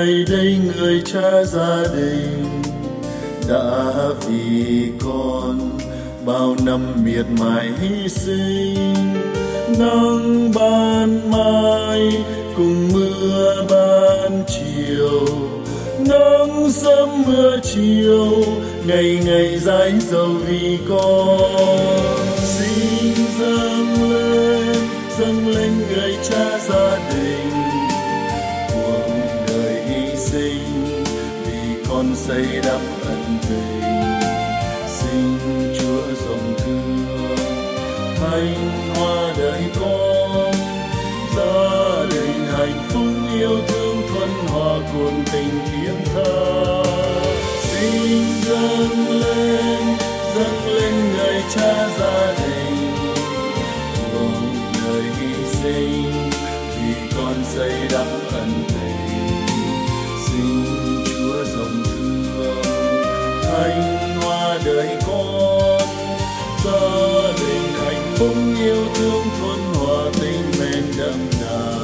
Này đây người cha gia đình đã vì con bao năm miệt mài hy sinh. Nắng ban mai cùng mưa ban chiều, nắng sớm mưa chiều, ngày ngày dãi dầu vì con. Xin dâng lên người cha gia đình, cuộc đời hy sinh vì con xây đắp ân tình. Xin Chúa rộng thương thanh hoa đời con, gia đình hạnh phúc yêu thương thuần hòa cuồng tình thiêng tha. Xin dâng lên người cha gia đình, cuộc đời hy sinh vì con xây đắp ân tình. Xin Chúa rộng thương thanh hoa đời con, gia đình hạnh phúc yêu thương thuần hòa tình mến đậm đà.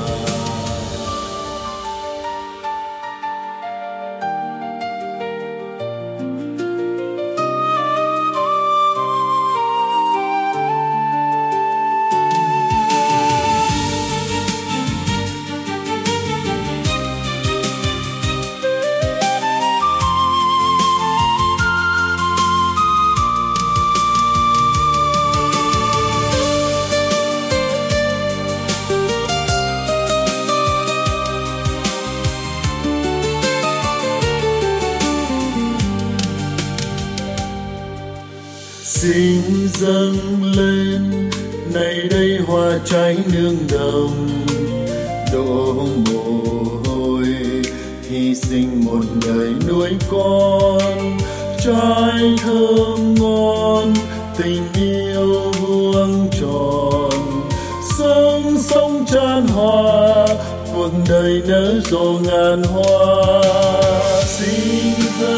Xin dâng lên này đây hoa trái nương đồng, đổ mồ hôi hy sinh một đời nuôi con. Trái thơm ngon tình yêu vuông tròn, sống chan hòa cuộc đời nở rộ ngàn hoa. Xin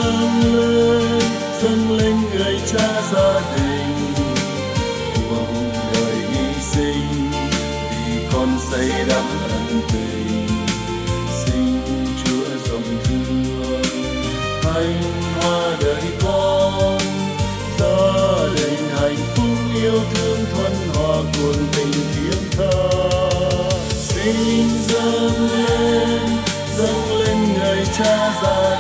dâng lên người cha gia đình, cuộc đời hy sinh vì con xây đắp ân tình. Xin Chúa rộng thương thanh hoa đời con, gia đình hạnh phúc yêu thương thuần hòa cuồng tình thiêng tha. Xin dâng lên người cha gia